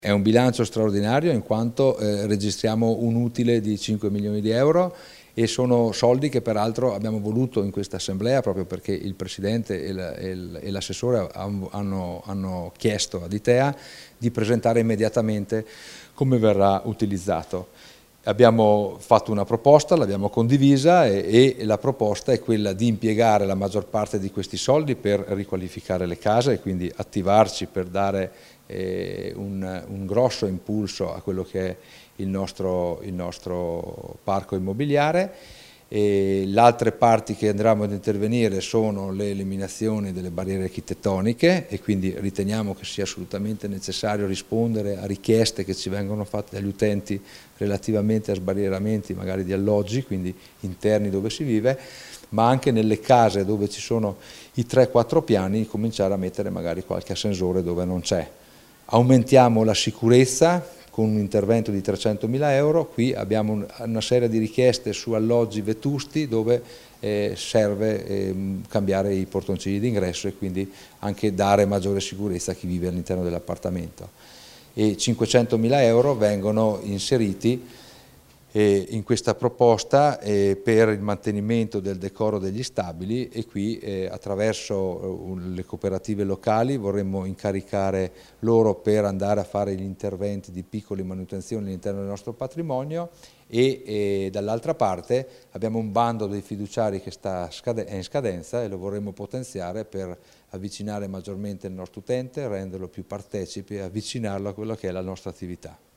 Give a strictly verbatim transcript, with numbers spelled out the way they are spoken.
È un bilancio straordinario in quanto eh, registriamo un utile di cinque milioni di euro e sono soldi che peraltro abbiamo voluto in questa assemblea proprio perché il Presidente e l'assessore hanno, hanno chiesto ad Itea di presentare immediatamente come verrà utilizzato. Abbiamo fatto una proposta, l'abbiamo condivisa e, e la proposta è quella di impiegare la maggior parte di questi soldi per riqualificare le case e quindi attivarci per dare eh, un, un grosso impulso a quello che è il nostro, il nostro parco immobiliare. Le altre parti che andremo ad intervenire sono le eliminazioni delle barriere architettoniche e quindi riteniamo che sia assolutamente necessario rispondere a richieste che ci vengono fatte dagli utenti relativamente a sbarrieramenti magari di alloggi, quindi interni dove si vive, ma anche nelle case dove ci sono i tre quattro piani cominciare a mettere magari qualche ascensore dove non c'è. Aumentiamo la sicurezza con un intervento di trecentomila euro, qui abbiamo una serie di richieste su alloggi vetusti dove eh, serve eh, cambiare i portoncini d'ingresso e quindi anche dare maggiore sicurezza a chi vive all'interno dell'appartamento. E cinquecentomila euro vengono inseriti eh, in questa proposta eh, per il mantenimento del decoro degli stabili e qui eh, attraverso eh, le cooperative locali vorremmo incaricare loro per andare a fare gli interventi di piccole manutenzioni all'interno del nostro patrimonio e, e dall'altra parte abbiamo un bando dei fiduciari che sta è in scadenza e lo vorremmo potenziare per avvicinare maggiormente il nostro utente, renderlo più partecipe e avvicinarlo a quello che è la nostra attività.